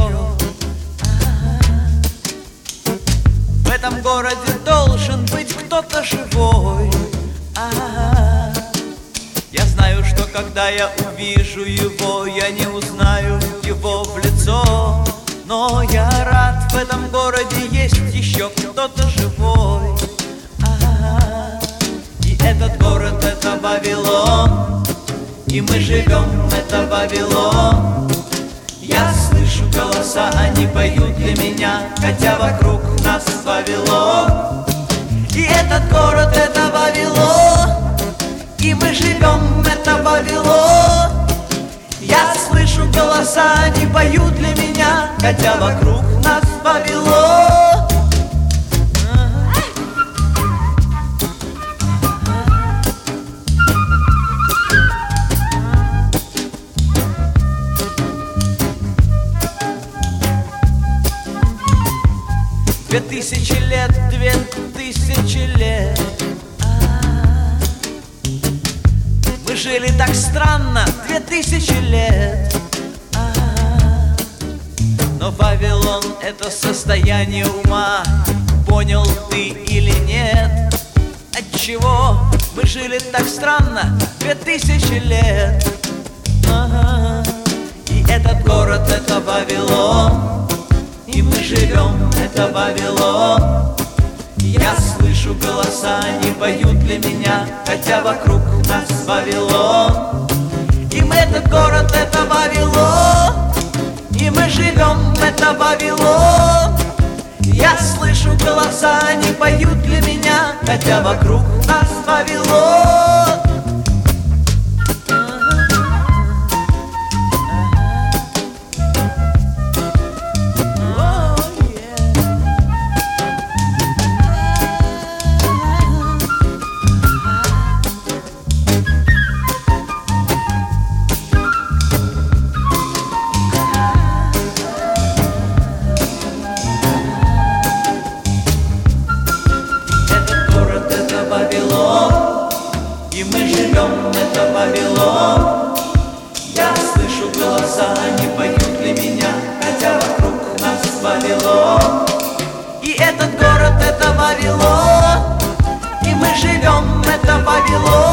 В этом городе должен быть кто-то живой. Я знаю, что когда я увижу его, я не узнаю его в лицо. Но я рад, в этом городе есть еще кто-то живой. И этот город — это Вавилон, и мы живем, это Вавилон. Я слышу голоса, они поют для меня, хотя вокруг нас Вавилон. И этот город — это Вавилон, и мы живем, это Вавилон. Я слышу голоса, они поют для меня, хотя вокруг нас Вавилон. 2000 лет, 2000 лет. Мы жили так странно 2000 лет. Но Вавилон — это состояние ума. Понял ты или нет? Отчего мы жили так странно 2000 лет? И этот город — это Вавилон, и мы живем, это Вавилон. Я слышу голоса, они поют для меня, хотя вокруг нас Вавилон. И мы этот город — это Вавилон, и мы живем, это Вавилон. Я слышу голоса, они поют для меня, хотя вокруг нас Вавилон. И мы живем, это Вавилон. Я слышу голоса, они поют для меня, хотя вокруг нас Вавилон. И этот город — это Вавилон, и мы живем, это Вавилон.